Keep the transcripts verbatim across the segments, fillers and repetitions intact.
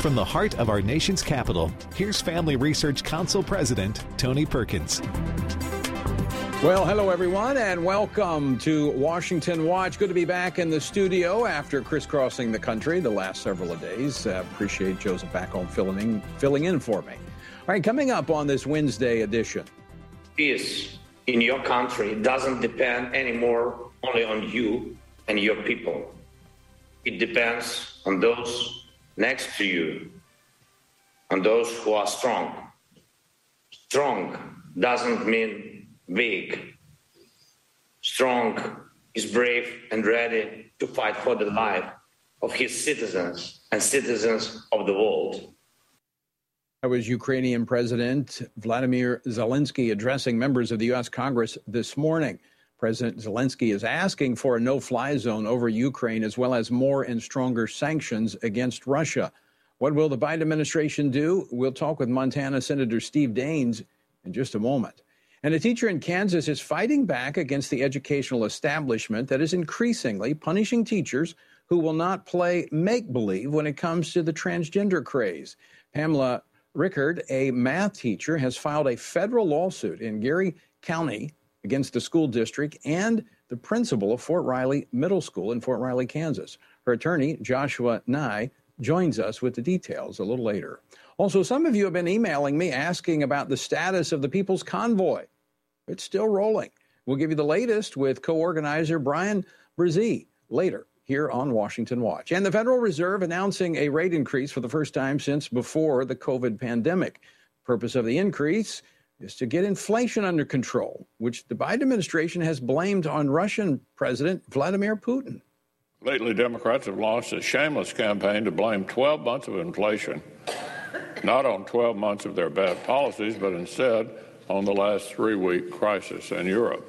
From the heart of our nation's capital, here's Family Research Council President Tony Perkins. Well, hello, everyone, and welcome to Washington Watch. Good to be back in the studio after crisscrossing the country the last several days. Uh, appreciate Joseph back home filling in, filling in for me. All right, coming up on this Wednesday edition. Peace in your country doesn't depend anymore only on you and your people. It depends on those next to you, on those who are strong. Strong doesn't mean weak. Strong is brave and ready to fight for the life of his citizens and citizens of the world. That was Ukrainian President Vladimir Zelensky addressing members of the U S Congress this morning. President Zelensky is asking for a no-fly zone over Ukraine, as well as more and stronger sanctions against Russia. What will the Biden administration do? We'll talk with Montana Senator Steve Daines in just a moment. And a teacher in Kansas is fighting back against the educational establishment that is increasingly punishing teachers who will not play make-believe when it comes to the transgender craze. Pamela Rickard, a math teacher, has filed a federal lawsuit in Geary County against the school district and the principal of Fort Riley Middle School in Fort Riley, Kansas. Her attorney, Joshua Nye, joins us with the details a little later. Also, some of you have been emailing me asking about the status of the People's Convoy. It's still rolling. We'll give you the latest with co-organizer Brian Brzee later here on Washington Watch. And the Federal Reserve announcing a rate increase for the first time since before the COVID pandemic. Purpose of the increase is to get inflation under control, which the Biden administration has blamed on Russian President Vladimir Putin. Lately, Democrats have launched a shameless campaign to blame twelve months of inflation, not on twelve months of their bad policies, but instead on the last three-week crisis in Europe.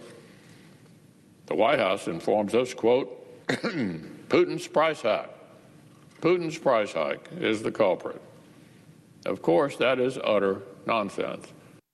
The White House informs us, quote, Putin's price hike. Putin's price hike is the culprit. Of course, that is utter nonsense.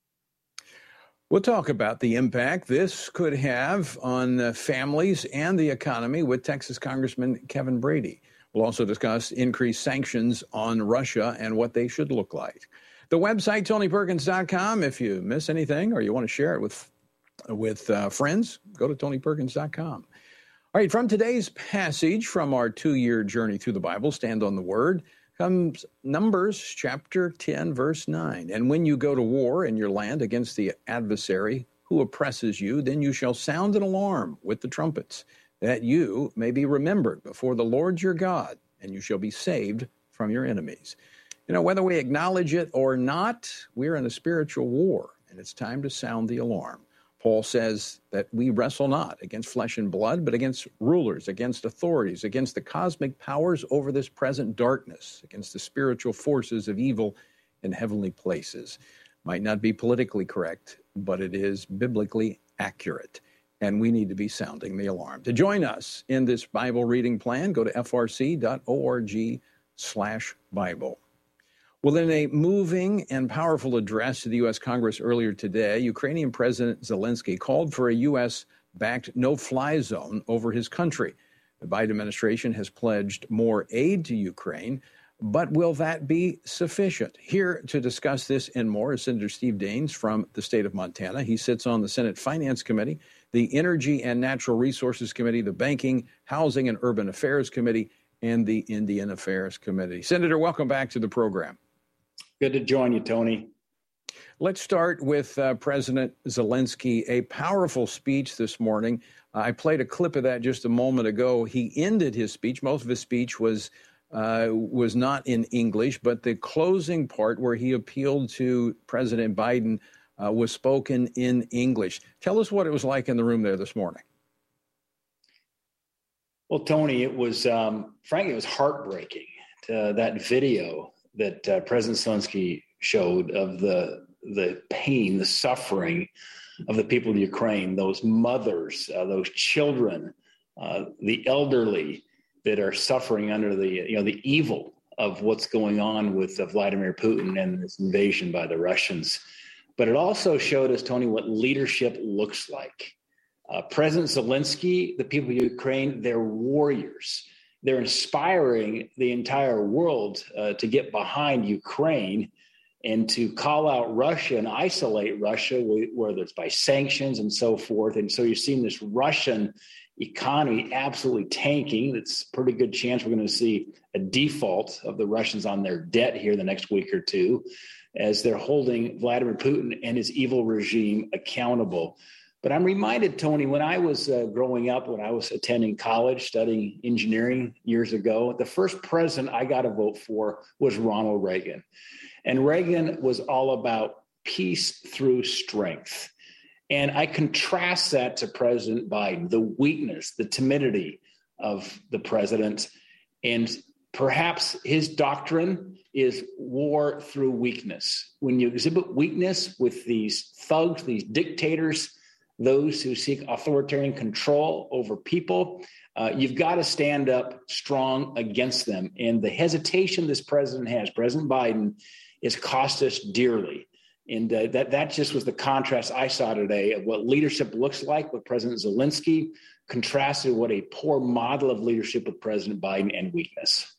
We'll talk about the impact this could have on uh, families and the economy with Texas Congressman Kevin Brady. We'll also discuss increased sanctions on Russia and what they should look like. The website, Tony Perkins dot com. If you miss anything or you want to share it with, with uh, friends, go to Tony Perkins dot com. All right, from today's passage from our two-year journey through the Bible, Stand on the Word, comes Numbers chapter ten, verse nine. And when you go to war in your land against the adversary who oppresses you, then you shall sound an alarm with the trumpets, that you may be remembered before the Lord your God, and you shall be saved from your enemies. You know, whether we acknowledge it or not, we're in a spiritual war, and it's time to sound the alarm. Paul says that we wrestle not against flesh and blood, but against rulers, against authorities, against the cosmic powers over this present darkness, against the spiritual forces of evil in heavenly places. Might not be politically correct, but it is biblically accurate, and we need to be sounding the alarm. To join us in this Bible reading plan, go to f r c dot org slash Bible. Well, in a moving and powerful address to the U S Congress earlier today, Ukrainian President Zelensky called for a U S-backed no-fly zone over his country. The Biden administration has pledged more aid to Ukraine, but will that be sufficient? Here to discuss this and more is Senator Steve Daines from the state of Montana. He sits on the Senate Finance Committee, the Energy and Natural Resources Committee, the Banking, Housing, and Urban Affairs Committee, and the Indian Affairs Committee. Senator, welcome back to the program. Good to join you, Tony. Let's start with uh, President Zelensky, a powerful speech this morning. Uh, I played a clip of that just a moment ago. He ended his speech. Most of his speech was uh, was not in English, but the closing part where he appealed to President Biden uh, was spoken in English. Tell us what it was like in the room there this morning. Well, Tony, it was, um, frankly, it was heartbreaking. To, that video that uh, President Zelensky showed of the the pain, the suffering of the people of Ukraine, those mothers, uh, those children, uh, the elderly that are suffering under the you know the evil of what's going on with uh, Vladimir Putin and this invasion by the Russians. But it also showed us, Tony, what leadership looks like. Uh, President Zelensky, the people of Ukraine, they're warriors. they're inspiring the entire world uh, to get behind Ukraine and to call out Russia and isolate Russia, whether it's by sanctions and so forth. And so you're seeing this Russian economy absolutely tanking. It's a pretty good chance we're going to see a default of the Russians on their debt here the next week or two, as they're holding Vladimir Putin and his evil regime accountable. But I'm reminded, Tony, when I was uh, growing up, when I was attending college, studying engineering years ago, the first president I got to vote for was Ronald Reagan. And Reagan was all about peace through strength. And I contrast that to President Biden, the weakness, the timidity of the president. And perhaps his doctrine is war through weakness. When you exhibit weakness with these thugs, these dictators, those who seek authoritarian control over people, uh, you've got to stand up strong against them. And the hesitation this president has, President Biden, is cost us dearly. And uh, that, that just was the contrast I saw today of what leadership looks like with President Zelensky, contrasted what a poor model of leadership with President Biden and weakness.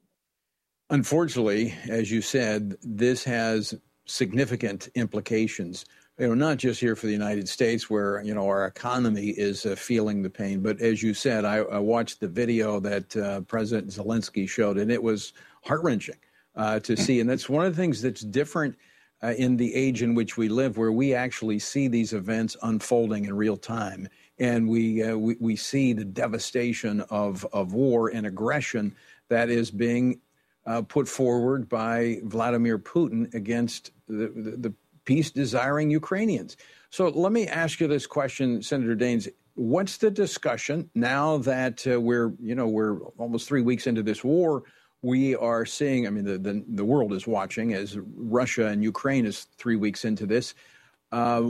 Unfortunately, as you said, this has significant implications, you know, not just here for the United States, where, you know, our economy is uh, feeling the pain. But as you said, I, I watched the video that uh, President Zelensky showed, and it was heart-wrenching uh, to see. And that's one of the things that's different uh, in the age in which we live, where we actually see these events unfolding in real time. And we uh, we, we see the devastation of, of war and aggression that is being uh, put forward by Vladimir Putin against the, the, the peace-desiring Ukrainians. So let me ask you this question, Senator Daines. What's the discussion now that uh, we're, you know, we're almost three weeks into this war? We are seeing, I mean, the, the, the world is watching as Russia and Ukraine is three weeks into this. Uh,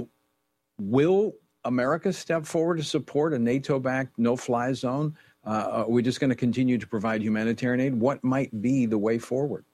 will America step forward to support a NATO-backed no-fly zone? Uh, are we just going to continue to provide humanitarian aid? What might be the way forward?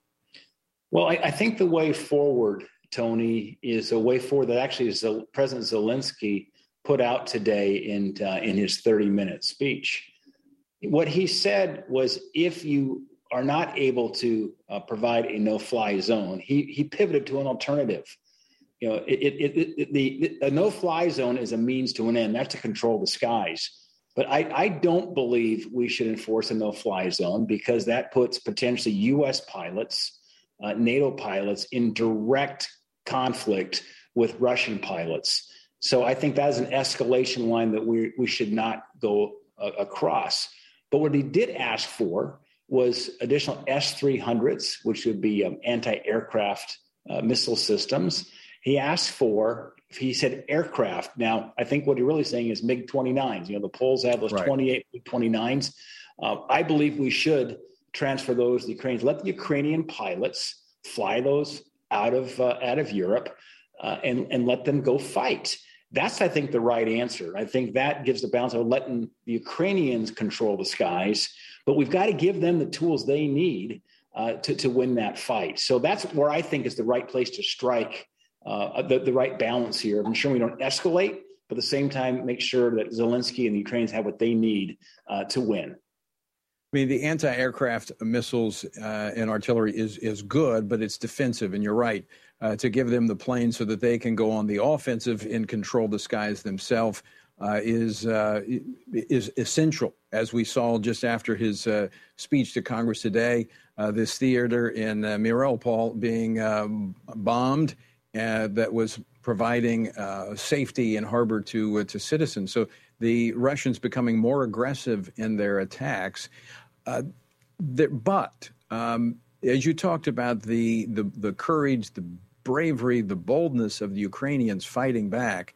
Well, I, I think the way forward, Tony, is a way forward that actually is President Zelensky put out today in uh, in his thirty-minute speech. What he said was, if you are not able to uh, provide a no-fly zone, he he pivoted to an alternative. You know, it, it, it, it, the, the no-fly zone is a means to an end. That's to control the skies. But I, I don't believe we should enforce a no-fly zone, because that puts potentially U S pilots, uh, NATO pilots in direct conflict with Russian pilots. So I think that is an escalation line that we we should not go uh, across. But what he did ask for was additional S three hundreds, which would be um, anti-aircraft uh, missile systems. He asked for, he said aircraft. Now, I think what he's really saying is MiG twenty-nines. You know, the Poles have those right. twenty-eight MiG twenty-nines. Uh, I believe we should transfer those to the Ukrainians. Let the Ukrainian pilots fly those out of uh, out of Europe uh, and, and let them go fight. That's, I think, the right answer. I think that gives the balance of letting the Ukrainians control the skies, but we've got to give them the tools they need uh, to, to win that fight. So that's where I think is the right place to strike uh, the, the right balance here. I'm sure we don't escalate, but at the same time, make sure that Zelensky and the Ukrainians have what they need uh, to win. I mean, the anti-aircraft missiles uh, and artillery is is good, but it's defensive. And you're right, uh, to give them the planes so that they can go on the offensive and control the skies themselves uh, is uh, is essential. As we saw just after his uh, speech to Congress today, uh, this theater in uh, Mariupol being um, bombed uh, that was providing uh, safety and harbor to uh, to citizens. So the Russians becoming more aggressive in their attacks. Uh, there, but um, as you talked about the, the the courage, the bravery, the boldness of the Ukrainians fighting back,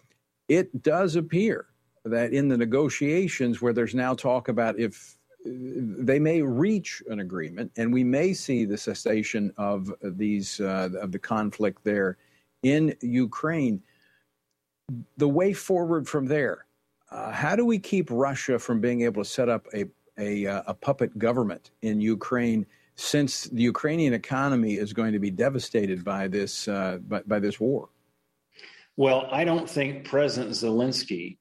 it does appear that in the negotiations where there's now talk about if they may reach an agreement and we may see the cessation of these uh, of the conflict there in Ukraine, the way forward from there, uh, how do we keep Russia from being able to set up a A, a puppet government in Ukraine, since the Ukrainian economy is going to be devastated by this uh, by, by this war? Well, I don't think President Zelensky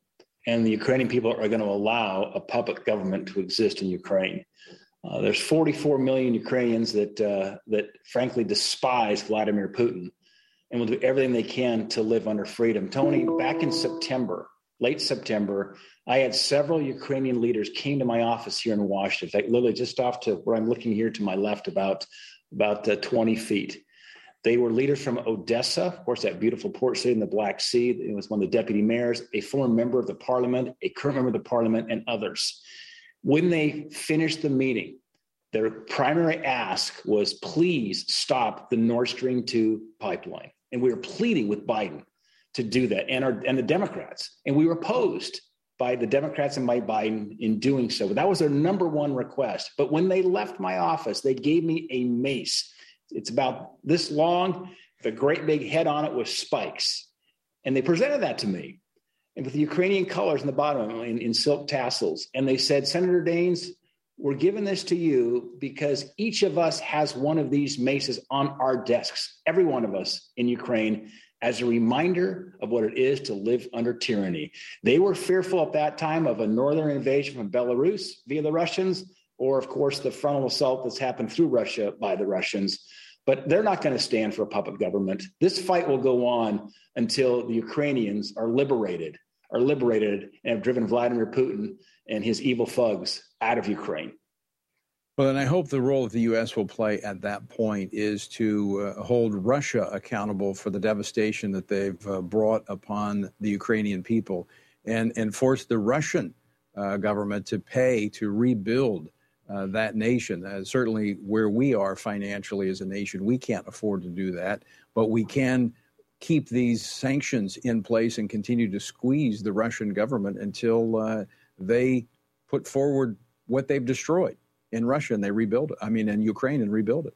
and the Ukrainian people are going to allow a puppet government to exist in Ukraine. Uh, there's forty-four million Ukrainians that uh, that frankly despise Vladimir Putin and will do everything they can to live under freedom. Tony, back in September, late September, I had several Ukrainian leaders came to my office here in Washington. In fact, literally just off to where I'm looking here to my left, about, about uh, twenty feet. They were leaders from Odessa, of course, that beautiful port city in the Black Sea. It was one of the deputy mayors, a former member of the parliament, a current member of the parliament, and others. When they finished the meeting, their primary ask was, please stop the Nord Stream two pipeline. And we were pleading with Biden to do that, and, our, and the Democrats. And we were opposed by the Democrats and by Biden in doing so. That was their number one request. But when they left my office, they gave me a mace. It's about this long, with a great big head on it with spikes. And they presented that to me, and with the Ukrainian colors in the bottom in, in silk tassels. And they said, Senator Daines, we're giving this to you because each of us has one of these maces on our desks, every one of us in Ukraine, as a reminder of what it is to live under tyranny. They were fearful at that time of a northern invasion from Belarus via the Russians, or, of course, the frontal assault that's happened through Russia by the Russians. But they're not going to stand for a puppet government. This fight will go on until the Ukrainians are liberated, are liberated and have driven Vladimir Putin and his evil thugs out of Ukraine. Well, and I hope the role that the U S will play at that point is to uh, hold Russia accountable for the devastation that they've uh, brought upon the Ukrainian people, and, and force the Russian uh, government to pay to rebuild uh, that nation. Uh, certainly where we are financially as a nation, we can't afford to do that, but we can keep these sanctions in place and continue to squeeze the Russian government until uh, they put forward what they've destroyed in Russia and they rebuild it. I mean, in Ukraine and rebuild it.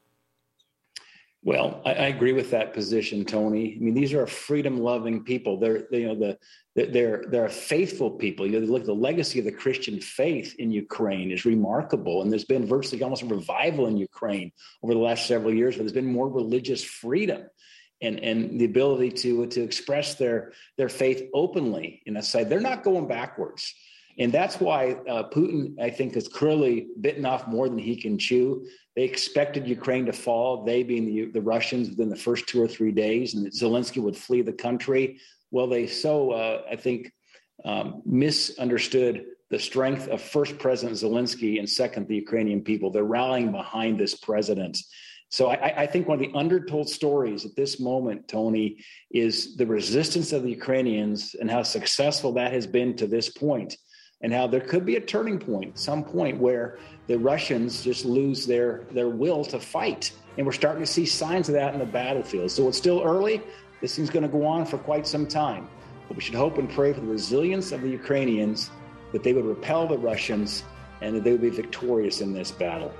Well, I, I agree with that position, Tony. I mean, these are freedom-loving people. They're, you know, the they're they're a faithful people. You know, look, the legacy of the Christian faith in Ukraine is remarkable, and there's been virtually almost a revival in Ukraine over the last several years, where there's been more religious freedom and and the ability to to express their their faith openly in that side. They're not going backwards. And that's why uh, Putin, I think, has clearly bitten off more than he can chew. They expected Ukraine to fall, they being the, the Russians, within the first two or three days, and that Zelensky would flee the country. Well, they so, uh, I think, um, misunderstood the strength of first President Zelensky and second, the Ukrainian people. They're rallying behind this president. So I, I think one of the undertold stories at this moment, Tony, is the resistance of the Ukrainians and how successful that has been to this point. And how there could be a turning point, some point where the Russians just lose their, their will to fight. And we're starting to see signs of that in the battlefield. So it's still early. This thing's going to go on for quite some time. But we should hope and pray for the resilience of the Ukrainians, that they would repel the Russians and that they would be victorious in this battle.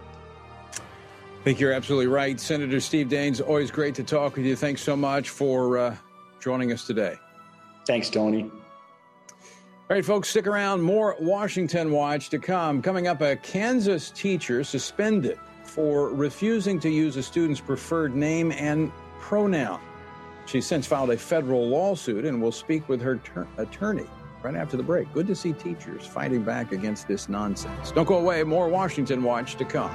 I think you're absolutely right. Senator Steve Daines, always great to talk with you. Thanks so much for uh, joining us today. Thanks, Tony. All right, folks, stick around. More Washington Watch to come. Coming up, a Kansas teacher suspended for refusing to use a student's preferred name and pronoun. She's since filed a federal lawsuit, and we'll speak with her ter- attorney right after the break. Good to see teachers fighting back against this nonsense. Don't go away. More Washington Watch to come.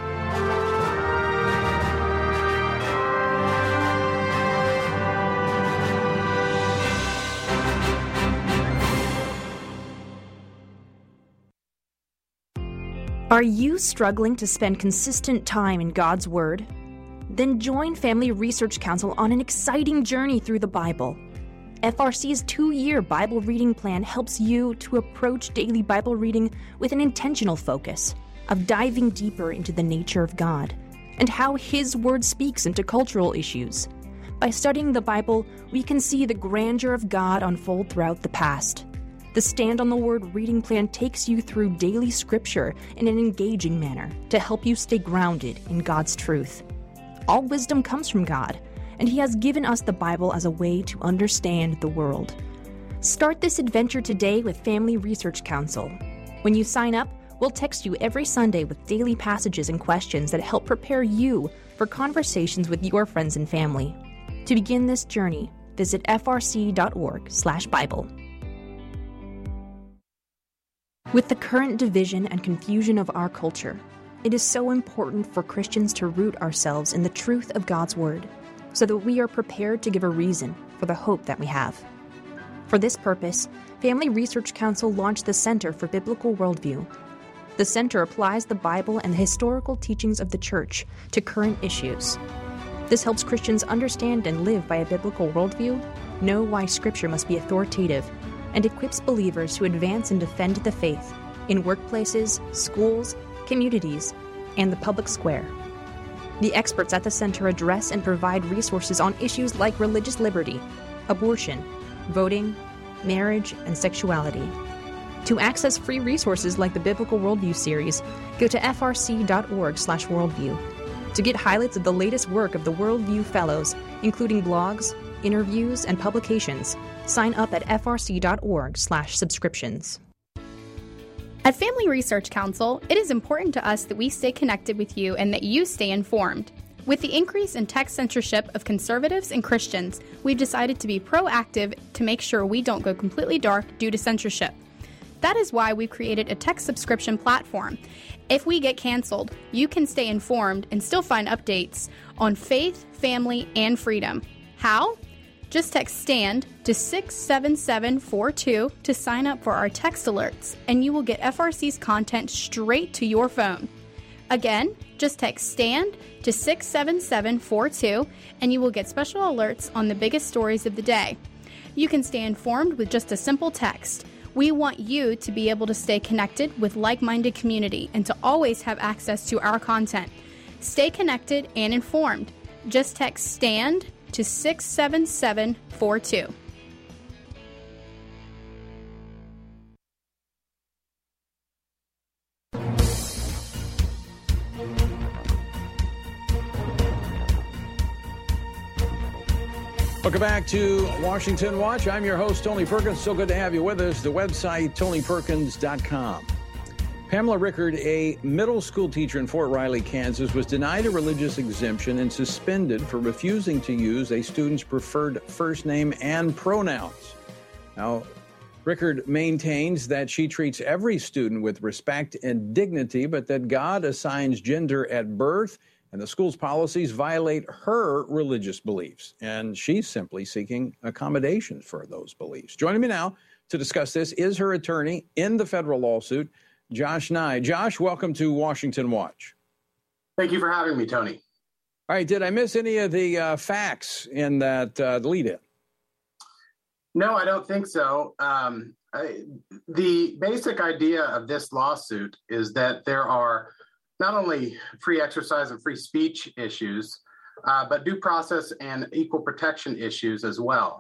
Are you struggling to spend consistent time in God's Word? Then join Family Research Council on an exciting journey through the Bible. F R C's two-year Bible reading plan helps you to approach daily Bible reading with an intentional focus of diving deeper into the nature of God and how His Word speaks into cultural issues. By studying the Bible, we can see the grandeur of God unfold throughout the past. The Stand on the Word reading plan takes you through daily scripture in an engaging manner to help you stay grounded in God's truth. All wisdom comes from God, and He has given us the Bible as a way to understand the world. Start this adventure today with Family Research Council. When you sign up, we'll text you every Sunday with daily passages and questions that help prepare you for conversations with your friends and family. To begin this journey, visit f r c dot org slash Bible. With the current division and confusion of our culture, it is so important for Christians to root ourselves in the truth of God's Word, so that we are prepared to give a reason for the hope that we have. For this purpose, Family Research Council launched the Center for Biblical Worldview. The center applies the Bible and the historical teachings of the Church to current issues. This helps Christians understand and live by a biblical worldview, know why Scripture must be authoritative, and equips believers to advance and defend the faith in workplaces, schools, communities, and the public square. The experts at the center address and provide resources on issues like religious liberty, abortion, voting, marriage, and sexuality. To access free resources like the Biblical Worldview series, go to f r c dot org slash worldview. To get highlights of the latest work of the Worldview Fellows, including blogs, interviews, and publications, sign up at f r c dot org slash subscriptions. At Family Research Council, it is important to us that we stay connected with you and that you stay informed. With the increase in tech censorship of conservatives and Christians, we've decided to be proactive to make sure we don't go completely dark due to censorship. That is why we've created a tech subscription platform. If we get canceled, you can stay informed and still find updates on faith, family, and freedom. How? Just text STAND to six seven seven four two to sign up for our text alerts, and you will get F R C's content straight to your phone. Again, just text STAND to six seven seven four two, and you will get special alerts on the biggest stories of the day. You can stay informed with just a simple text. We want you to be able to stay connected with like-minded community and to always have access to our content. Stay connected and informed. Just text STAND to six seven seven four two. Welcome back to Washington Watch. I'm your host, Tony Perkins. So good to have you with us. The website, tony perkins dot com. Pamela Rickard, a middle school teacher in Fort Riley, Kansas, was denied a religious exemption and suspended for refusing to use a student's preferred first name and pronouns. Now, Rickard maintains that she treats every student with respect and dignity, but that God assigns gender at birth, and the school's policies violate her religious beliefs, and she's simply seeking accommodations for those beliefs. Joining me now to discuss this is her attorney in the federal lawsuit, Josh Nye. Josh, welcome to Washington Watch. Thank you for having me, Tony. All right, did I miss any of the uh, facts in that uh, lead-in? No, I don't think so. Um, I, the basic idea of this lawsuit is that there are not only free exercise and free speech issues, uh, but due process and equal protection issues as well.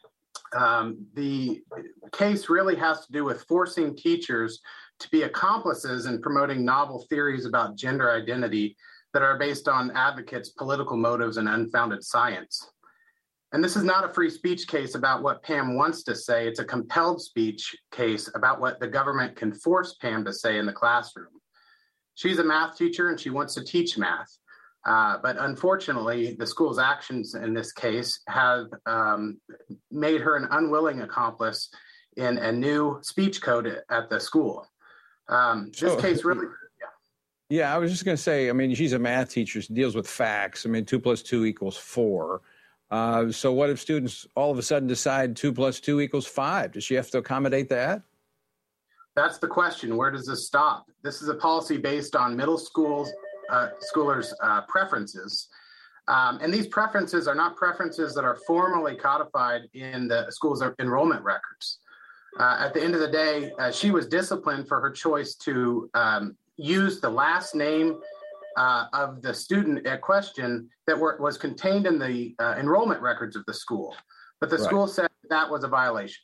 Um, the case really has to do with forcing teachers to be accomplices in promoting novel theories about gender identity that are based on advocates' political motives and unfounded science. And this is not a free speech case about what Pam wants to say. It's a compelled speech case about what the government can force Pam to say in the classroom. She's a math teacher and she wants to teach math. Uh, but unfortunately, the school's actions in this case have um, made her an unwilling accomplice in a new speech code at the school. Um, this so, case really... Yeah. yeah, I was just going to say, I mean, she's a math teacher. She deals with facts. I mean, two plus two equals four. Uh, so what if students all of a sudden decide two plus two equals five? Does she have to accommodate that? That's the question. Where does this stop? This is a policy based on middle schools, uh, schoolers' uh, preferences. Um, and these preferences are not preferences that are formally codified in the school's enrollment records. Uh, at the end of the day, uh, she was disciplined for her choice to um, use the last name uh, of the student at question that were, was contained in the uh, enrollment records of the school. But the right. school said that was a violation.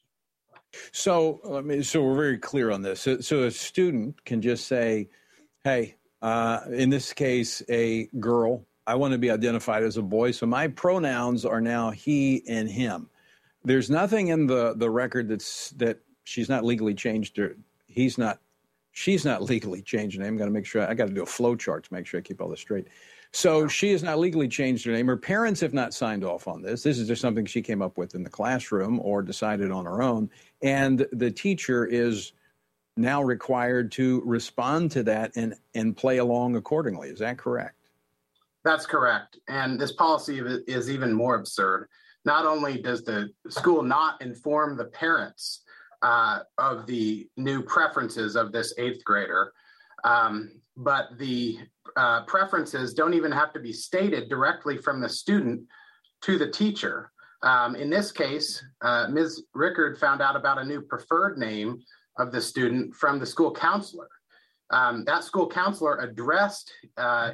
So, I mean, so we're very clear on this. So, so a student can just say, hey, uh, in this case, a girl, I want to be identified as a boy, so my pronouns are now he and him. There's nothing in the, the record that's that she's not legally changed her. He's not, she's not legally changed her name. Got to make sure, I got to do a flow chart to make sure I keep all this straight. So she has not legally changed her name. Her parents have not signed off on this. This is just something she came up with in the classroom or decided on her own. And the teacher is now required to respond to that and, and play along accordingly. Is that correct? That's correct. And this policy is even more absurd. Not only does the school not inform the parents uh, of the new preferences of this eighth grader, um, but the uh, preferences don't even have to be stated directly from the student to the teacher. Um, in this case, uh, Miz Rickard found out about a new preferred name of the student from the school counselor. Um, that school counselor addressed uh,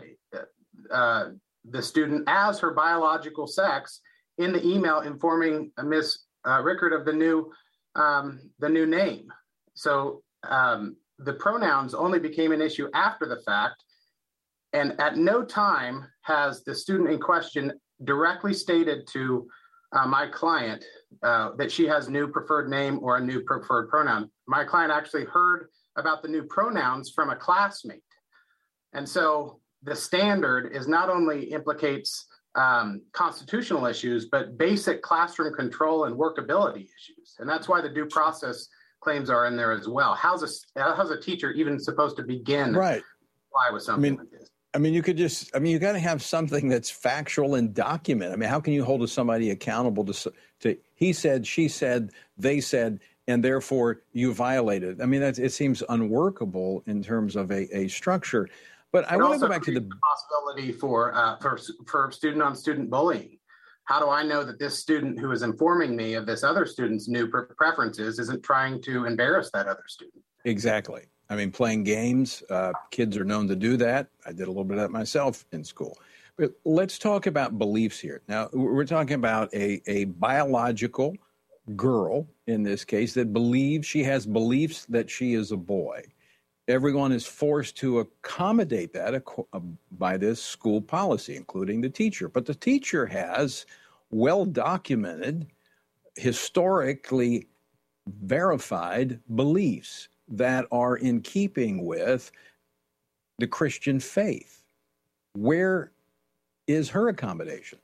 uh, the student as her biological sex in the email informing Miz Uh, Rickard of the new um, the new name. So um, the pronouns only became an issue after the fact, and at no time has the student in question directly stated to uh, my client uh, that she has new preferred name or a new preferred pronoun. My client actually heard about the new pronouns from a classmate. And so the standard is not only implicates um, constitutional issues, but basic classroom control and workability issues. And that's why the due process claims are in there as well. How's a, how's a teacher even supposed to begin right. to apply with something I mean, like this? I mean, you could just, I mean, you got to have something that's factual and documented. I mean, how can you hold somebody accountable to, to he said, she said, they said, and therefore you violated? I mean, that's, it seems unworkable in terms of a, a structure. But I want to go back to the possibility for, uh, for, for student on student bullying. How do I know that this student who is informing me of this other student's new preferences isn't trying to embarrass that other student? Exactly. I mean, playing games, uh, kids are known to do that. I did a little bit of that myself in school. But let's talk about beliefs here. Now, we're talking about a, a biological girl, in this case, that believes she has beliefs that she is a boy. Everyone is forced to accommodate that by this school policy, including the teacher. But the teacher has well-documented, historically verified beliefs that are in keeping with the Christian faith. Where is her accommodation?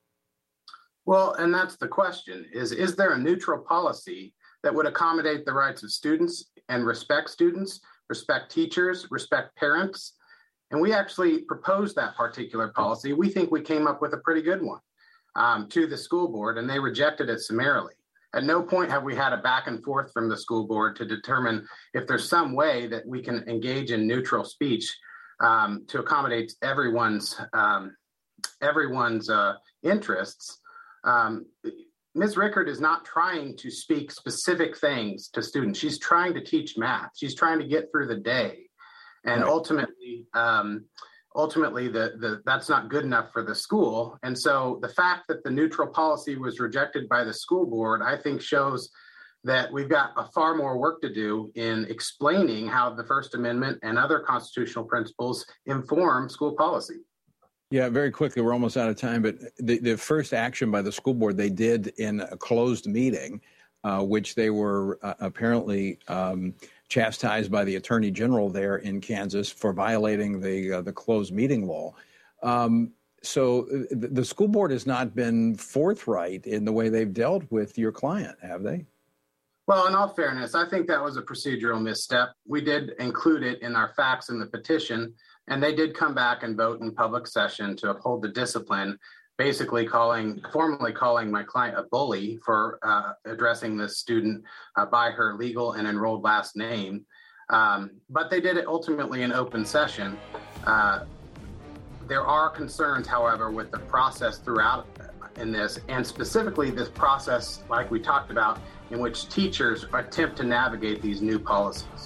Well, and that's the question, is, is there a neutral policy that would accommodate the rights of students and respect students, respect teachers, respect parents? And we actually proposed that particular policy. We think we came up with a pretty good one um, to the school board, and they rejected it summarily. At no point have we had a back and forth from the school board to determine if there's some way that we can engage in neutral speech um, to accommodate everyone's um, everyone's uh, interests. Um, Miz Rickard is not trying to speak specific things to students. She's trying to teach math. She's trying to get through the day. And right. ultimately, um, ultimately the, the, that's not good enough for the school. And so the fact that the neutral policy was rejected by the school board, I think shows that we've got a far more work to do in explaining how the First Amendment and other constitutional principles inform school policy. Yeah, very quickly, we're almost out of time, but the, the first action by the school board they did in a closed meeting, uh, which they were uh, apparently um, chastised by the attorney general there in Kansas for violating the uh, the closed meeting law. Um, so the, the school board has not been forthright in the way they've dealt with your client, have they? Well, in all fairness, I think that was a procedural misstep. We did include it in our facts in the petition, and they did come back and vote in public session to uphold the discipline, basically calling, formally calling my client a bully for uh, addressing this student uh, by her legal and enrolled last name. Um, but they did it ultimately in open session. Uh, there are concerns, however, with the process throughout in this, and specifically this process, like we talked about, in which teachers attempt to navigate these new policies.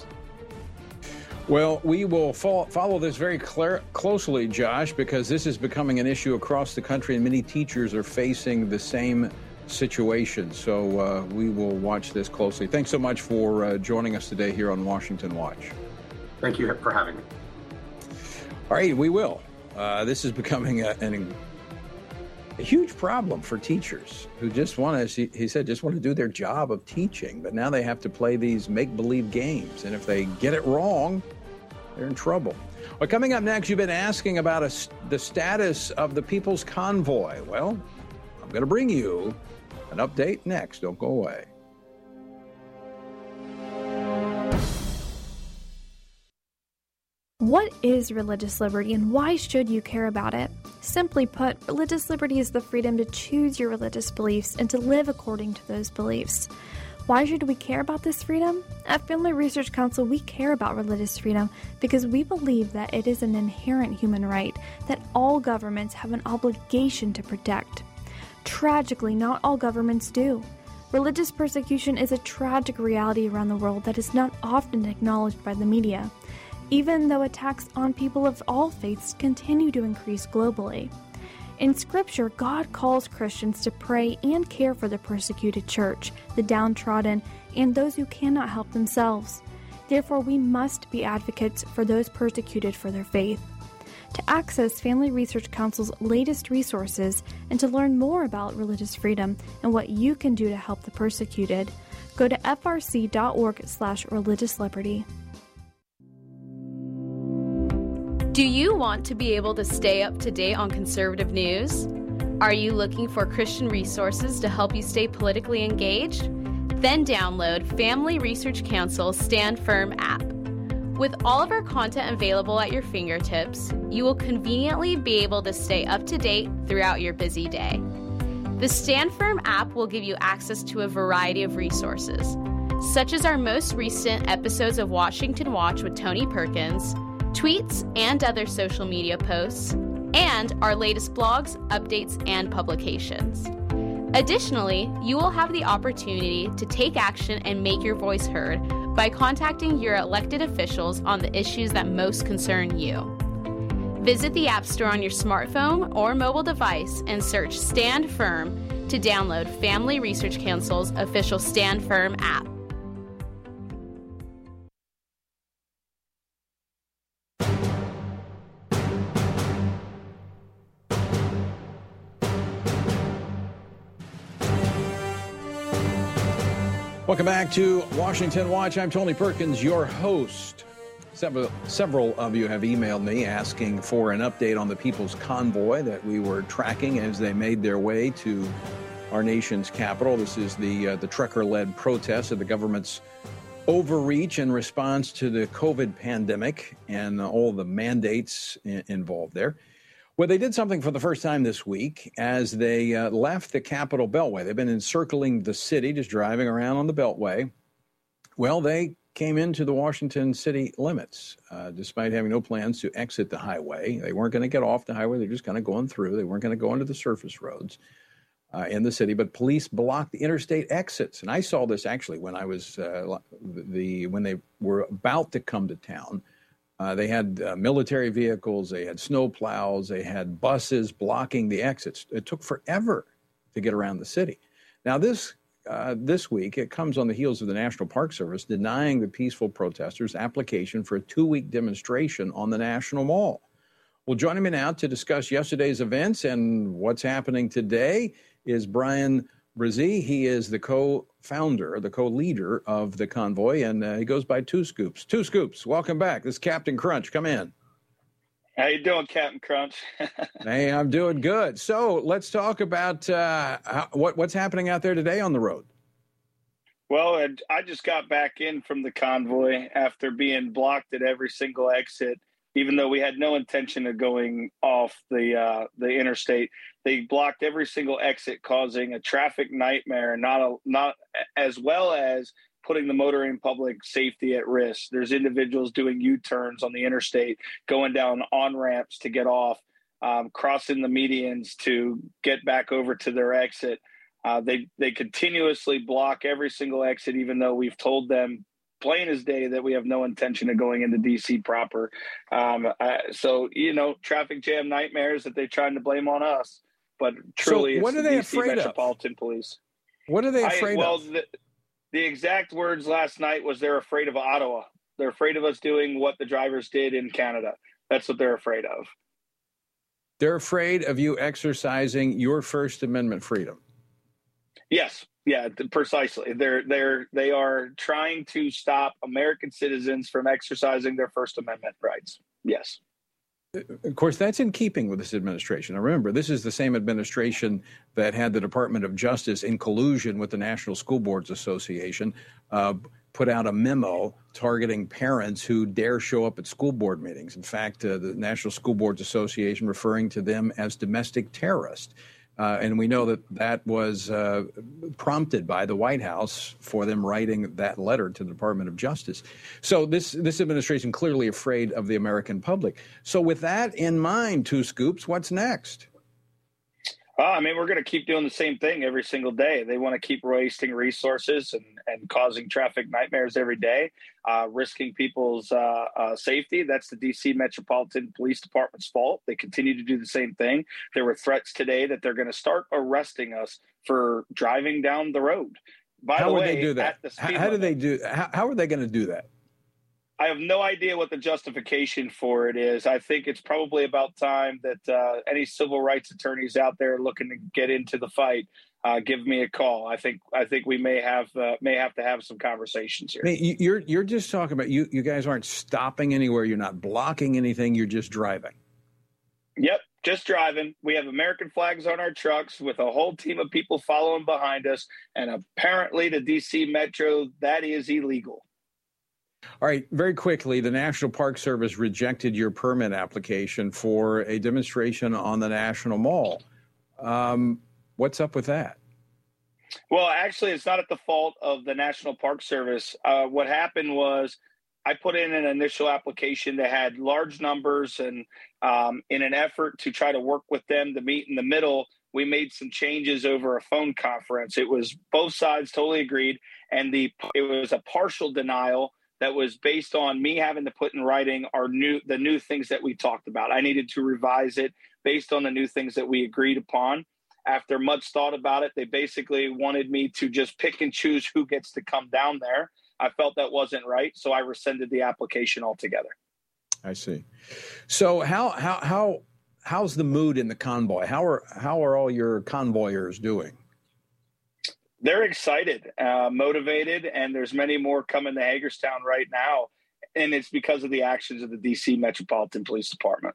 Well, we will follow, follow this very clear, closely, Josh, because this is becoming an issue across the country, and many teachers are facing the same situation. So uh, we will watch this closely. Thanks so much for uh, joining us today here on Washington Watch. Thank you for having me. All right, we will. Uh, this is becoming a, an a huge problem for teachers who just want to, he said, just want to do their job of teaching, but now they have to play these make-believe games, and if they get it wrong, they're in trouble. Well, coming up next, you've been asking about a, the status of the People's Convoy. Well, I'm going to bring you an update next. Don't go away. What is religious liberty and why should you care about it? Simply put, religious liberty is the freedom to choose your religious beliefs and to live according to those beliefs. Why should we care about this freedom? At Family Research Council, we care about religious freedom because we believe that it is an inherent human right that all governments have an obligation to protect. Tragically, not all governments do. Religious persecution is a tragic reality around the world that is not often acknowledged by the media, even though attacks on people of all faiths continue to increase globally. In Scripture, God calls Christians to pray and care for the persecuted church, the downtrodden, and those who cannot help themselves. Therefore, we must be advocates for those persecuted for their faith. To access Family Research Council's latest resources and to learn more about religious freedom and what you can do to help the persecuted, go to f r c dot org slash religious liberty. Do you want to be able to stay up to date on conservative news? Are you looking for Christian resources to help you stay politically engaged? Then download Family Research Council's Stand Firm app. With all of our content available at your fingertips, you will conveniently be able to stay up to date throughout your busy day. The Stand Firm app will give you access to a variety of resources, such as our most recent episodes of Washington Watch with Tony Perkins, tweets and other social media posts, and our latest blogs, updates, and publications. Additionally, you will have the opportunity to take action and make your voice heard by contacting your elected officials on the issues that most concern you. Visit the App Store on your smartphone or mobile device and search Stand Firm to download Family Research Council's official Stand Firm app. Welcome back to Washington Watch. I'm Tony Perkins, your host. Several, several of you have emailed me asking for an update on the People's Convoy that we were tracking as they made their way to our nation's capital. This is the uh, the trucker-led protest of the government's overreach in response to the COVID pandemic and all the mandates I- involved there. Well, they did something for the first time this week as they uh, left the Capitol Beltway. They've been encircling the city, just driving around on the Beltway. Well, they came into the Washington city limits, uh, despite having no plans to exit the highway. They weren't going to get off the highway. They're just kind of going through. They weren't going to go into the surface roads uh, in the city, but police blocked the interstate exits. And I saw this actually when I was uh, the when they were about to come to town. Uh, they had uh, military vehicles, they had snow plows, they had buses blocking the exits. It took forever to get around the city. Now, this uh, this week, it comes on the heels of the National Park Service denying the peaceful protesters' application for a two-week demonstration on the National Mall. Well, joining me now to discuss yesterday's events and what's happening today is Brian Brzee. He is the co-founder, the co-leader of the convoy, and uh, he goes by Two Scoops. Two Scoops, welcome back. This is Captain Crunch. Come in. How you doing, Captain Crunch? Hey, I'm doing good. So let's talk about uh, how, what, what's happening out there today on the road. Well, I just got back in from the convoy after being blocked at every single exit, even though we had no intention of going off the uh, the interstate. They blocked every single exit, causing a traffic nightmare, not a, not as well as putting the motoring public safety at risk. There's individuals doing U-turns on the interstate, going down on-ramps to get off, um, crossing the medians to get back over to their exit. Uh, they they continuously block every single exit, even though we've told them plain as day that we have no intention of going into D C proper. Um, uh, so, you know, traffic jam nightmares that they're trying to blame on us. But truly, so what it's are the they D C afraid Metropolitan of? Police. What are they afraid I, well, of? The, the exact words last night was they're afraid of Ottawa. They're afraid of us doing what the drivers did in Canada. That's what they're afraid of. They're afraid of you exercising your First Amendment freedom. Yes. Yeah, precisely. They're they're they are trying to stop American citizens from exercising their First Amendment rights. Yes. Of course, that's in keeping with this administration. Now, remember, this is the same administration that had the Department of Justice in collusion with the National School Boards Association uh, put out a memo targeting parents who dare show up at school board meetings. In fact, uh, the National School Boards Association referring to them as domestic terrorists. Uh, and we know that that was uh, prompted by the White House for them writing that letter to the Department of Justice. So this this administration clearly afraid of the American public. So with that in mind, Two Scoops, what's next? Uh, I mean, we're going to keep doing the same thing every single day. They want to keep wasting resources and, and causing traffic nightmares every day, uh, risking people's uh, uh, safety. That's the D C Metropolitan Police Department's fault. They continue to do the same thing. There were threats today that they're going to start arresting us for driving down the road. By how the would way, they do that? How, how do they do? How, how are they going to do that? I have no idea what the justification for it is. I think it's probably about time that uh, any civil rights attorneys out there looking to get into the fight, uh, give me a call. I think I think we may have uh, may have to have some conversations here. I mean, you're you're just talking about you. You guys aren't stopping anywhere. You're not blocking anything. You're just driving. Yep, just driving. We have American flags on our trucks with a whole team of people following behind us, and apparently the D C Metro, that is illegal. All right, very quickly, the National Park Service rejected your permit application for a demonstration on the National Mall. Um, what's up with that? Well, actually, it's not at the fault of the National Park Service. Uh, what happened was I put in an initial application that had large numbers, and um, in an effort to try to work with them to meet in the middle, we made some changes over a phone conference. It was both sides totally agreed, and the it was a partial denial that was based on me having to put in writing our new the new things that we talked about. I needed to revise it based on the new things that we agreed upon. After much thought about it, they basically wanted me to just pick and choose who gets to come down there. I felt that wasn't right, so I rescinded the application altogether. I see. So how how how how's the mood in the convoy? How are how are all your convoyers doing? They're excited, uh, motivated, and there's many more coming to Hagerstown right now, and it's because of the actions of the D C Metropolitan Police Department.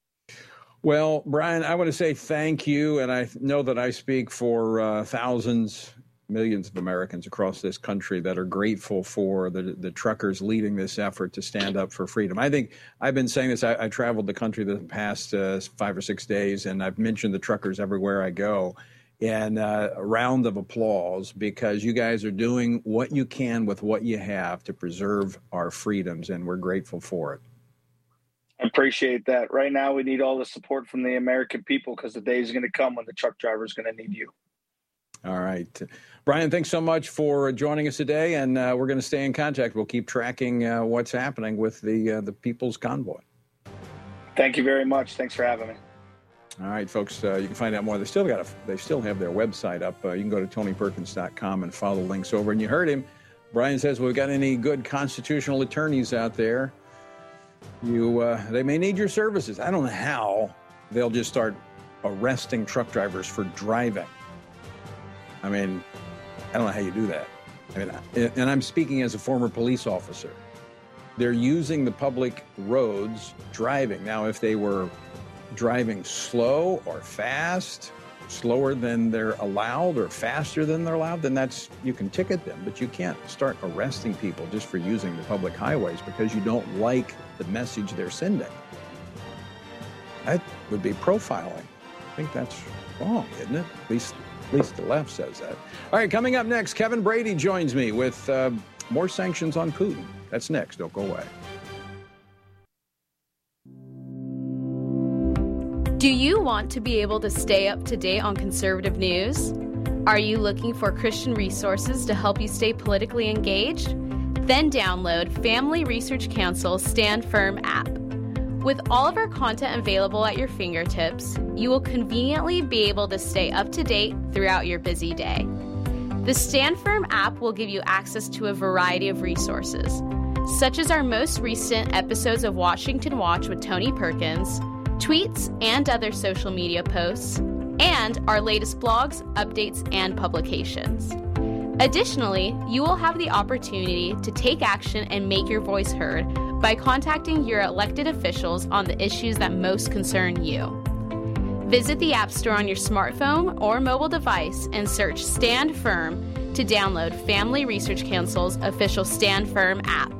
Well, Brian, I want to say thank you, and I know that I speak for uh, thousands, millions of Americans across this country that are grateful for the, the truckers leading this effort to stand up for freedom. I think I've been saying this. I, I traveled the country the past uh, five or six days, and I've mentioned the truckers everywhere I go. And uh, a round of applause, because you guys are doing what you can with what you have to preserve our freedoms, and we're grateful for it. I appreciate that. Right now, we need all the support from the American people, because the day is going to come when the truck driver is going to need you. All right. Brian, thanks so much for joining us today, and uh, we're going to stay in contact. We'll keep tracking uh, what's happening with the uh, the People's Convoy. Thank you very much. Thanks for having me. All right, folks, uh, you can find out more. They still got a, they still have their website up. Uh, you can go to tony perkins dot com and follow the links over. And you heard him. Brian says, we've got any good constitutional attorneys out there. You, uh, they may need your services. I don't know how they'll just start arresting truck drivers for driving. I mean, I don't know how you do that. I mean, and I'm speaking as a former police officer. They're using the public roads driving. Now, if they were driving slow or fast, slower than they're allowed or faster than they're allowed, then that's, you can ticket them, but you can't start arresting people just for using the public highways because you don't like the message they're sending. That would be profiling. I think that's wrong, isn't it? At least, at least the left says that. All right, coming up next, Kevin Brady joins me with uh, more sanctions on Putin. That's next. Don't go away. Do you want to be able to stay up to date on conservative news? Are you looking for Christian resources to help you stay politically engaged? Then download Family Research Council's Stand Firm app. With all of our content available at your fingertips, you will conveniently be able to stay up to date throughout your busy day. The Stand Firm app will give you access to a variety of resources, such as our most recent episodes of Washington Watch with Tony Perkins, tweets and other social media posts, and our latest blogs, updates, and publications. Additionally, you will have the opportunity to take action and make your voice heard by contacting your elected officials on the issues that most concern you. Visit the App Store on your smartphone or mobile device and search Stand Firm to download Family Research Council's official Stand Firm app.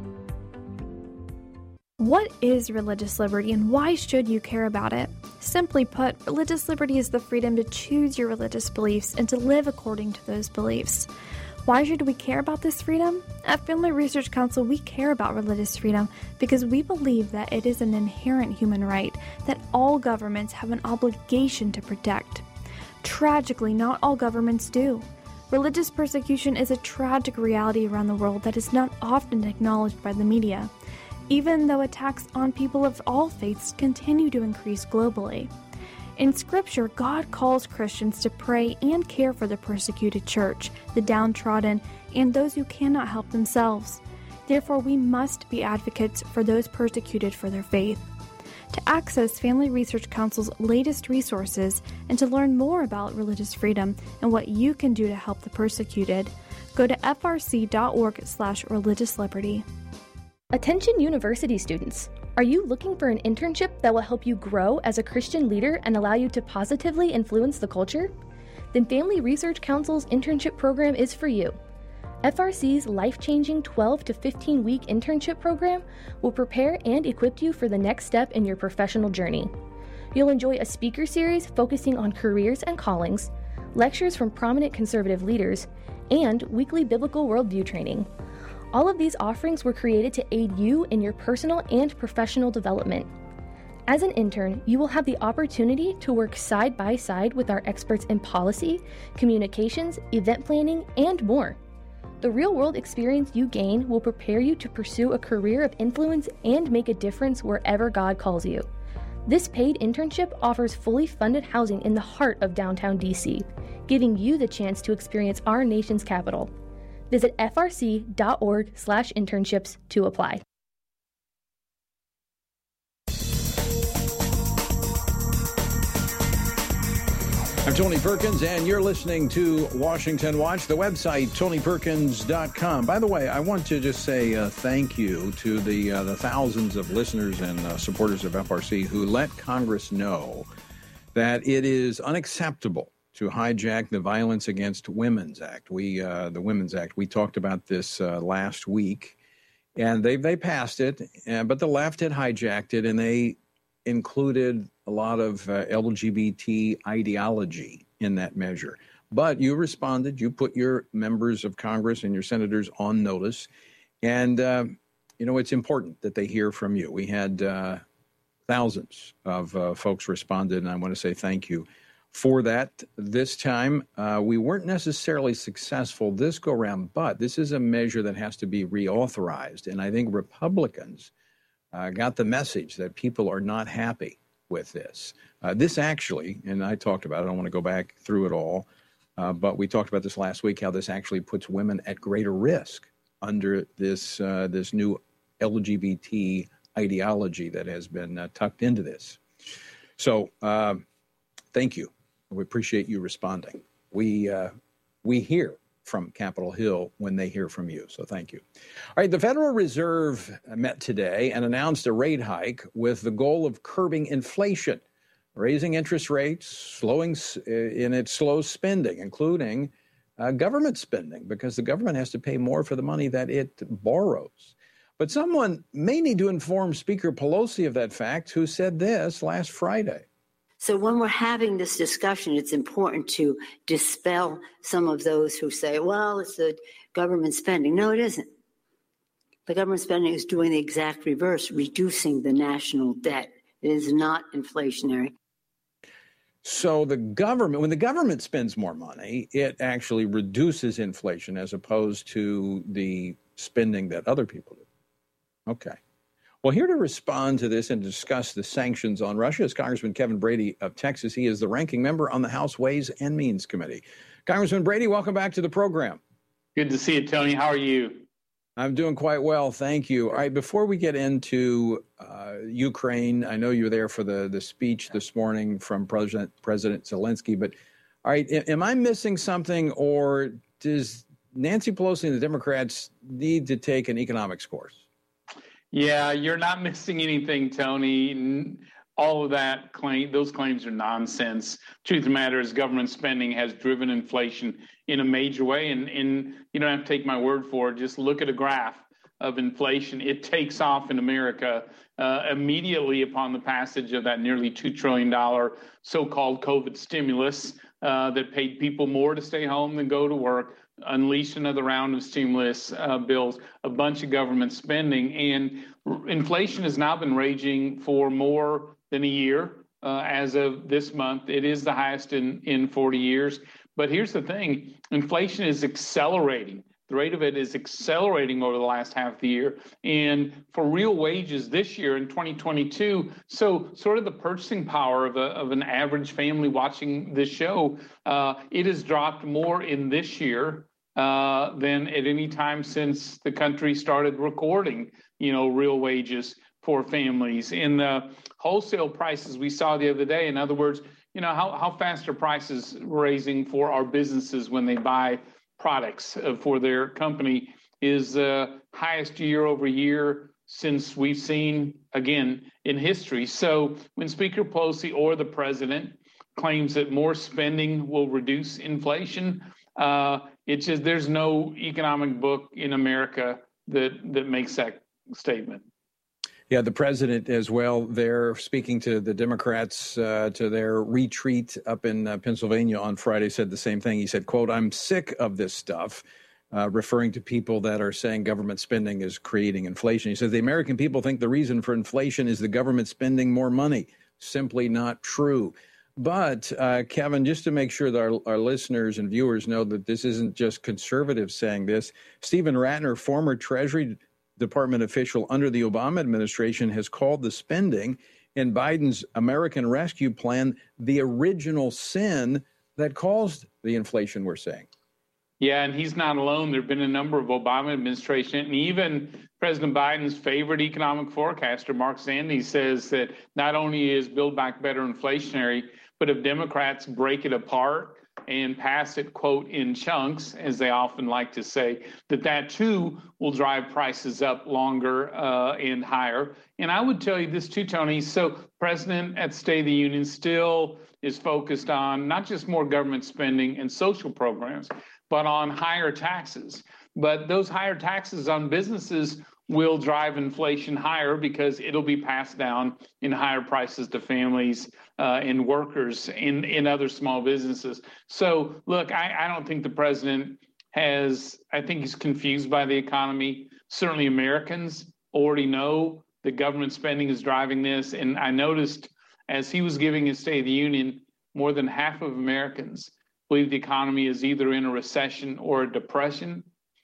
What is religious liberty and why should you care about it? Simply put, religious liberty is the freedom to choose your religious beliefs and to live according to those beliefs. Why should we care about this freedom? At Family Research Council, we care about religious freedom because we believe that it is an inherent human right that all governments have an obligation to protect. Tragically, not all governments do. Religious persecution is a tragic reality around the world that is not often acknowledged by the media, even though attacks on people of all faiths continue to increase globally. In Scripture, God calls Christians to pray and care for the persecuted church, the downtrodden, and those who cannot help themselves. Therefore, we must be advocates for those persecuted for their faith. To access Family Research Council's latest resources and to learn more about religious freedom and what you can do to help the persecuted, go to f r c dot org slash religious liberty. Attention university students. Are you looking for an internship that will help you grow as a Christian leader and allow you to positively influence the culture? Then Family Research Council's internship program is for you. F R C's life-changing twelve to fifteen week internship program will prepare and equip you for the next step in your professional journey. You'll enjoy a speaker series focusing on careers and callings, lectures from prominent conservative leaders, and weekly biblical worldview training. All of these offerings were created to aid you in your personal and professional development. As an intern, you will have the opportunity to work side by side with our experts in policy, communications, event planning, and more. The real-world experience you gain will prepare you to pursue a career of influence and make a difference wherever God calls you. This paid internship offers fully funded housing in the heart of downtown D C, giving you the chance to experience our nation's capital. Visit f r c dot org slash internships to apply. I'm Tony Perkins, and you're listening to Washington Watch, the website, tony perkins dot com. By the way, I want to just say uh, thank you to the uh, the thousands of listeners and uh, supporters of F R C who let Congress know that it is unacceptable to hijack the Violence Against Women's Act. We, uh, the Women's Act, we talked about this uh, last week, and they they passed it, uh, but the left had hijacked it, and they included a lot of uh, L G B T ideology in that measure. But you responded, you put your members of Congress and your senators on notice, and, uh, you know, it's important that they hear from you. We had uh, thousands of uh, folks responded, and I want to say thank you for that. This time, uh, we weren't necessarily successful this go-round, but this is a measure that has to be reauthorized. And I think Republicans uh, got the message that people are not happy with this. Uh, this actually, and I talked about it, I don't want to go back through it all, uh, but we talked about this last week, how this actually puts women at greater risk under this, uh, this new L G B T ideology that has been uh, tucked into this. So uh, thank you. We appreciate you responding. We uh, we hear from Capitol Hill when they hear from you, so thank you. All right, the Federal Reserve met today and announced a rate hike with the goal of curbing inflation, raising interest rates, slowing in its slow spending, including uh, government spending, because the government has to pay more for the money that it borrows. But someone may need to inform Speaker Pelosi of that fact, who said this last Friday. So when we're having this discussion, it's important to dispel some of those who say, well, it's the government spending. No, it isn't. The government spending is doing the exact reverse, reducing the national debt. It is not inflationary. So the government, when the government spends more money, it actually reduces inflation as opposed to the spending that other people do. Okay. Well, here to respond to this and discuss the sanctions on Russia is Congressman Kevin Brady of Texas. He is the ranking member on the House Ways and Means Committee. Congressman Brady, welcome back to the program. Good to see you, Tony. How are you? I'm doing quite well, thank you. All right, before we get into uh, Ukraine, I know you were there for the, the speech this morning from President President Zelensky, but all right, am I missing something, or does Nancy Pelosi and the Democrats need to take an economics course? Yeah, you're not missing anything, Tony. all of that claim, those claims are nonsense. Truth of the matter is government spending has driven inflation in a major way. And, and you don't have to take my word for it. Just look at a graph of inflation. It takes off in America uh, immediately upon the passage of that nearly two trillion dollars so-called COVID stimulus uh, that paid people more to stay home than go to work, unleashed another round of stimulus uh, bills, a bunch of government spending. And r- inflation has now been raging for more than a year. Uh, as of this month, it is the highest in, in forty years. But here's the thing, inflation is accelerating. The rate of it is accelerating over the last half of the year. And for real wages this year in twenty twenty-two, so sort of the purchasing power of, a, of an average family watching this show, uh, it has dropped more in this year uh, than at any time since the country started recording, you know, real wages for families. In the wholesale prices we saw the other day, in other words, you know, how, how fast are prices raising for our businesses when they buy products uh, for their company is the uh, highest year over year since we've seen, again, in history. So when Speaker Pelosi or the president claims that more spending will reduce inflation, uh, it's just there's no economic book in America that, that makes that statement. Yeah, the president as well there speaking to the Democrats uh, to their retreat up in uh, Pennsylvania on Friday said the same thing. He said, quote, "I'm sick of this stuff," uh, referring to people that are saying government spending is creating inflation. He says the American people think the reason for inflation is the government spending more money. Simply not true. But, uh, Kevin, just to make sure that our, our listeners and viewers know that this isn't just conservatives saying this, Stephen Ratner, former Treasury Department official under the Obama administration, has called the spending in Biden's American Rescue Plan the original sin that caused the inflation we're seeing. Yeah, and he's not alone. There have been a number of Obama administration, and even President Biden's favorite economic forecaster, Mark Zandi, says that not only is Build Back Better inflationary, but if Democrats break it apart and pass it, quote, in chunks, as they often like to say, that that too will drive prices up longer uh, and higher. And I would tell you this too, Tony. So President at State of the Union still is focused on not just more government spending and social programs, but on higher taxes. But those higher taxes on businesses will drive inflation higher because it'll be passed down in higher prices to families uh, and workers in, in other small businesses. So, look, I, I don't think the president has, I think he's confused by the economy. Certainly Americans already know that government spending is driving this. And I noticed as he was giving his State of the Union, more than half of Americans believe the economy is either in a recession or a depression.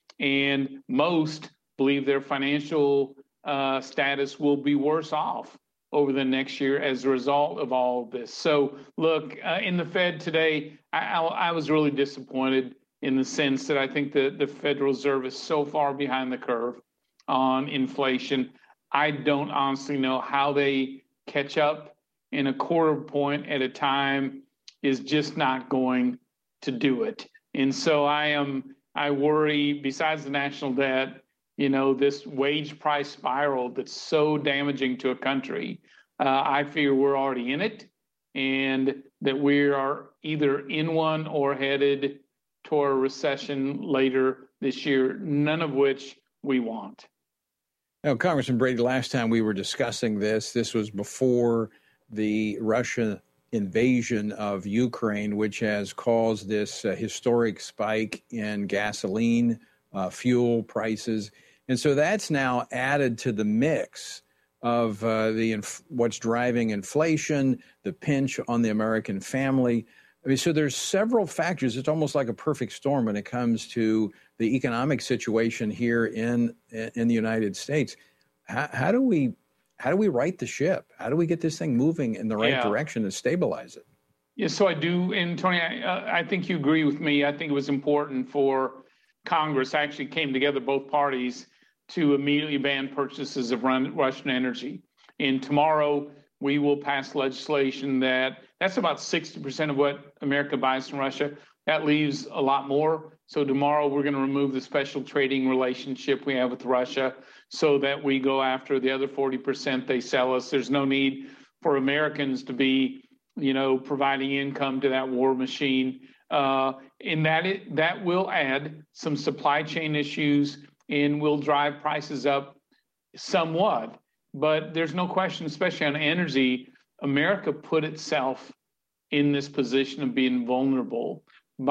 And most believe their financial uh, status will be worse off over the next year as a result of all of this. So, look, uh, in the Fed today, I, I, I was really disappointed in the sense that I think the, the Federal Reserve is so far behind the curve on inflation. I don't honestly know how they catch up, and a quarter point at a time is just not going to do it. And so I am, I worry, besides the national debt, you know, this wage price spiral that's so damaging to a country, uh, I fear we're already in it and that we are either in one or headed toward a recession later this year, none of which we want. Now, Congressman Brady, last time we were discussing this, this was before the Russia invasion of Ukraine, which has caused this uh, historic spike in gasoline, uh, fuel prices. And so that's now added to the mix of uh, the inf- what's driving inflation, the pinch on the American family. I mean, so there's several factors. It's almost like a perfect storm when it comes to the economic situation here in in the United States. How, how do we how do we right the ship? How do we get this thing moving in the right yeah. direction and stabilize it? Yeah, so I do, and Tony, I, uh, I think you agree with me. I think it was important for Congress actually came together, both parties, to immediately ban purchases of run, Russian energy. And tomorrow we will pass legislation that that's about sixty percent of what America buys from Russia. That leaves a lot more. So tomorrow we're going to remove the special trading relationship we have with Russia so that we go after the other forty percent they sell us. There's no need for Americans to be, you know, providing income to that war machine. Uh, and that it, that will add some supply chain issues and will drive prices up somewhat. But there's no question, especially on energy, America put itself in this position of being vulnerable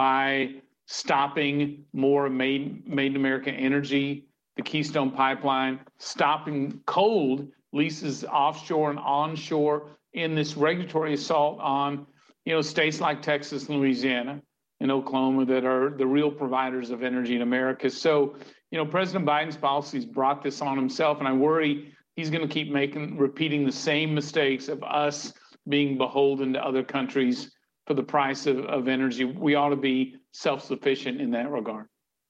by stopping more made, made in America energy, the Keystone Pipeline, stopping coal leases offshore and onshore in this regulatory assault on, you know, states like Texas and Louisiana and Oklahoma that are the real providers of energy in America. So, you know, President Biden's policies brought this on himself, and I worry he's going to keep making, repeating the same mistakes of us being beholden to other countries for the price of, of energy. We ought to be self-sufficient in that regard.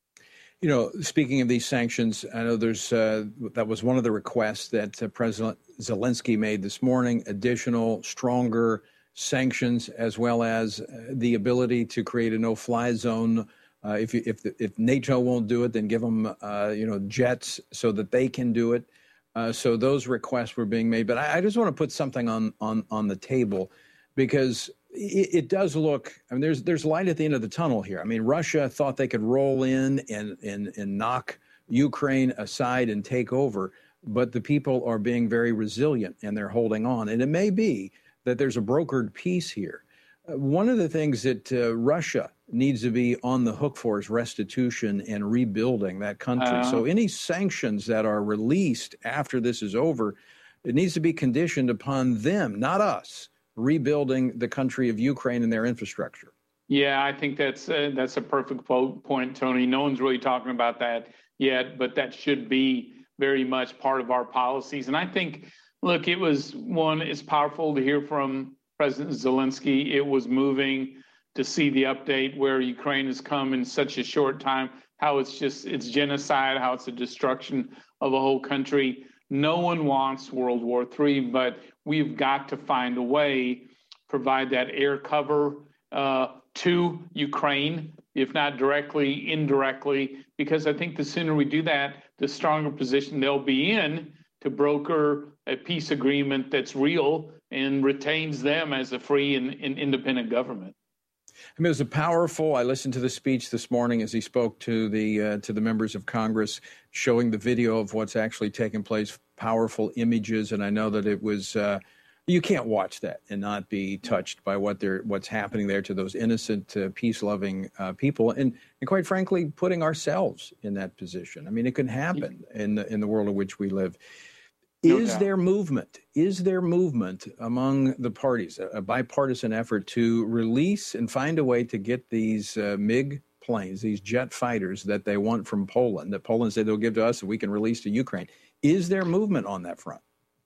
You know, speaking of these sanctions, I know there's uh, that was one of the requests that uh, President Zelensky made this morning, additional, stronger sanctions, as well as the ability to create a no-fly zone. Uh, if if if NATO won't do it, then give them, uh, you know, jets so that they can do it. Uh, so those requests were being made. But I, I just want to put something on on on the table, because it, it does look, I mean, there's there's light at the end of the tunnel here. I mean, Russia thought they could roll in and and and knock Ukraine aside and take over, but the people are being very resilient and they're holding on. And it may be that there's a brokered peace here. Uh, one of the things that uh, Russia needs to be on the hook for is restitution and rebuilding that country. Uh, so any sanctions that are released after this is over, it needs to be conditioned upon them, not us, rebuilding the country of Ukraine and their infrastructure. Yeah, I think that's uh, that's a perfect point, Tony. No one's really talking about that yet, but that should be very much part of our policies. And I think, look, it was one, it's powerful to hear from President Zelensky. It was moving to see the update where Ukraine has come in such a short time, how it's just, it's genocide, how it's a destruction of a whole country. No one wants World War Three, but we've got to find a way, provide that air cover uh, to Ukraine, if not directly, indirectly, because I think the sooner we do that, the stronger position they'll be in to broker a peace agreement that's real and retains them as a free and, and independent government. I mean, it was a powerful, I listened to the speech this morning as he spoke to the uh, to the members of Congress, showing the video of what's actually taking place, powerful images. And I know that it was, uh, you can't watch that and not be touched by what they're, what's happening there to those innocent, uh, peace-loving uh, people. And, and quite frankly, putting ourselves in that position. I mean, it can happen in the, in the world in which we live. No Is doubt. there movement? Is there movement among the parties, a, a bipartisan effort to release and find a way to get these uh, MiG planes, these jet fighters that they want from Poland, that Poland said they'll give to us and we can release to Ukraine? Is there movement on that front?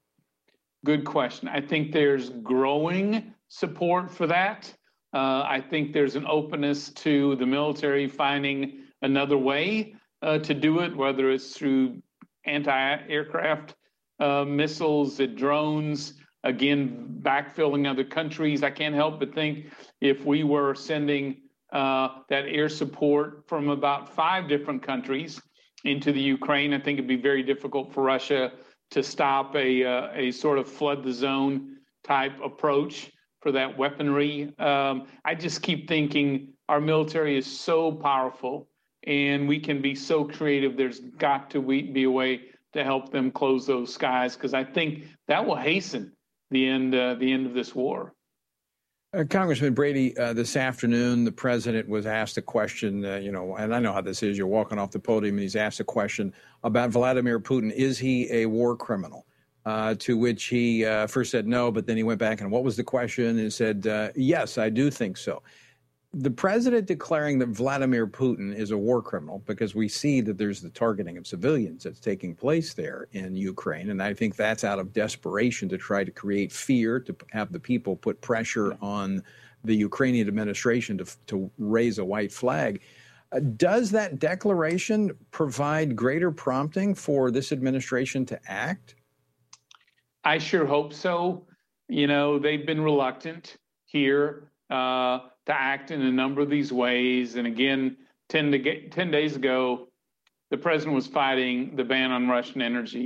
Good question. I think there's growing support for that. Uh, I think there's an openness to the military finding another way uh, to do it, whether it's through anti-aircraft Uh, missiles, uh, drones, again, backfilling other countries. I can't help but think if we were sending uh, that air support from about five different countries into the Ukraine, I think it'd be very difficult for Russia to stop a, uh, a sort of flood the zone type approach for that weaponry. Um, I just keep thinking our military is so powerful and we can be so creative. There's got to be a way to help them close those skies, because I think that will hasten the end uh, the end of this war. Uh, Congressman Brady, uh, this afternoon, the president was asked a question, uh, you know, and I know how this is. You're walking off the podium and he's asked a question about Vladimir Putin. Is he a war criminal? Uh, to which he uh, first said no, but then he went back and what was the question? And said, uh, yes, I do think so. The president declaring that Vladimir Putin is a war criminal, because we see that there's the targeting of civilians that's taking place there in Ukraine. And I think that's out of desperation to try to create fear, to have the people put pressure on the Ukrainian administration to, to raise a white flag. Uh, does that declaration provide greater prompting for this administration to act? I sure hope so. You know, they've been reluctant here uh, to act in a number of these ways. And again, ten, to get, ten days ago, the president was fighting the ban on Russian energy.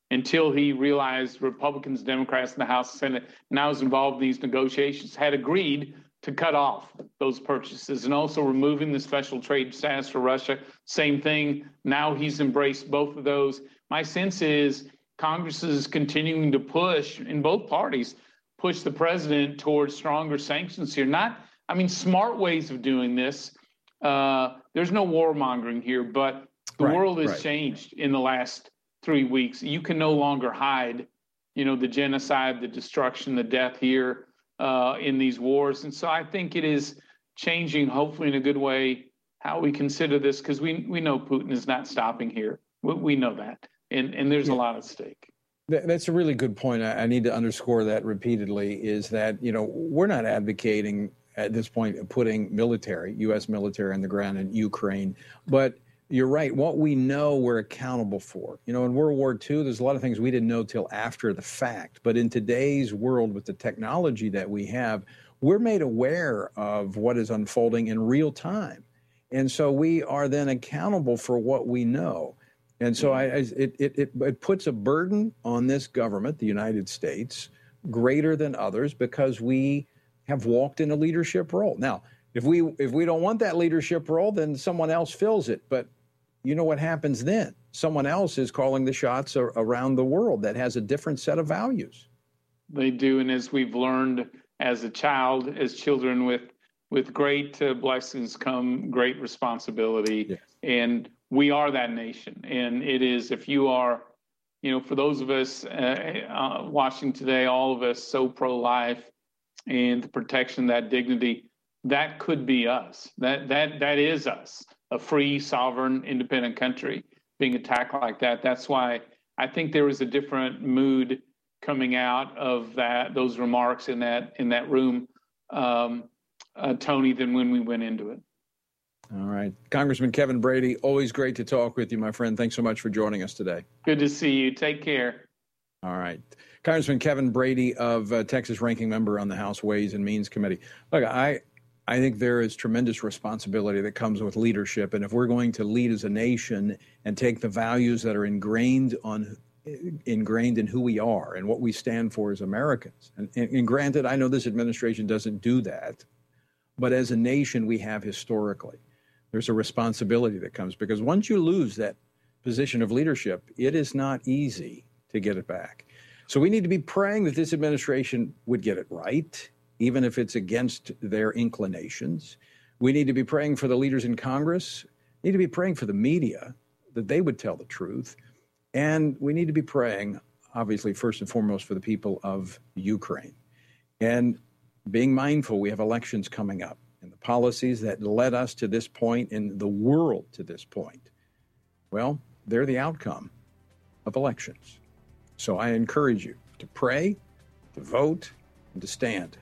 until he realized Republicans, Democrats in the House and Senate, now is involved in these negotiations, had agreed to cut off those purchases and also removing the special trade status for Russia. Same thing. Now he's embraced both of those. My sense is Congress is continuing to push, in both parties, push the president towards stronger sanctions here. Not, I mean, smart ways of doing this. Uh, there's no warmongering here, but the right, world has right. changed in the last three weeks. You can no longer hide, you know, the genocide, the destruction, the death here uh, in these wars. And so I think it is changing, hopefully in a good way, how we consider this, because we, we know Putin is not stopping here. We, we know that. And, and there's yeah. a lot at stake. That's a really good point. I need to underscore that repeatedly, is that, you know, we're not advocating at this point putting military, U S military on the ground in Ukraine. But you're right. What we know, we're accountable for. You know, in World War Two, there's a lot of things we didn't know till after the fact. But in today's world, with the technology that we have, we're made aware of what is unfolding in real time. And so we are then accountable for what we know. And so I, I, it, it, it, it puts a burden on this government, the United States, greater than others, because we have walked in a leadership role. Now, if we if we don't want that leadership role, then someone else fills it. But you know what happens then? Someone else is calling the shots ar- around the world that has a different set of values. They do. And as we've learned as a child, as children, with with great uh, blessings come great responsibility. Yes. And we are that nation. And it is, if you are, you know, for those of us uh, uh, watching today, all of us so pro-life and the protection, that dignity, that could be us. That that that is us, a free, sovereign, independent country being attacked like that. That's why I think there was a different mood coming out of that, those remarks in that in that room, um, uh, Tony, than when we went into it. All right. Congressman Kevin Brady, always great to talk with you, my friend. Thanks so much for joining us today. Good to see you. Take care. All right. Congressman Kevin Brady of uh, Texas, ranking member on the House Ways and Means Committee. Look, I I think there is tremendous responsibility that comes with leadership. And if we're going to lead as a nation and take the values that are ingrained on ingrained in who we are and what we stand for as Americans, and, and, and granted, I know this administration doesn't do that, but as a nation, we have historically. There's a responsibility that comes, because once you lose that position of leadership, it is not easy to get it back. So we need to be praying that this administration would get it right, even if it's against their inclinations. We need to be praying for the leaders in Congress. We need to be praying for the media, that they would tell the truth. And we need to be praying, obviously, first and foremost, for the people of Ukraine. And being mindful, we have elections coming up, and the policies that led us to this point and the world to this point, well, they're the outcome of elections. So I encourage you to pray, to vote, and to stand.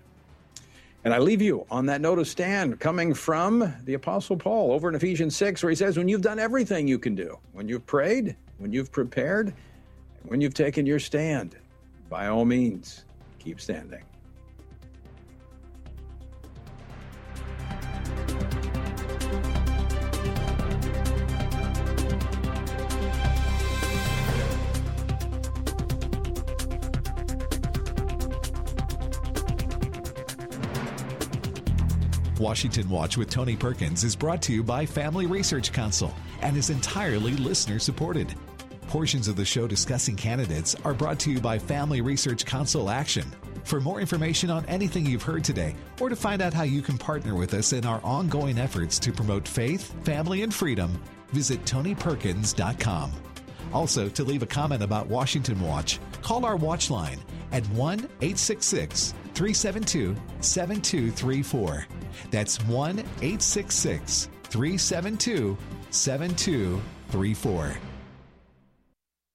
And I leave you on that note of stand, coming from the Apostle Paul over in Ephesians six, where he says, when you've done everything you can do, when you've prayed, when you've prepared, and when you've taken your stand, by all means, keep standing. Washington Watch with Tony Perkins is brought to you by Family Research Council and is entirely listener-supported. Portions of the show discussing candidates are brought to you by Family Research Council Action. For more information on anything you've heard today, or to find out how you can partner with us in our ongoing efforts to promote faith, family, and freedom, visit tony perkins dot com. Also, to leave a comment about Washington Watch, call our watch line at one eight six six, three seven two, seven two three four. That's one eight six six, three seven two, seven two three four.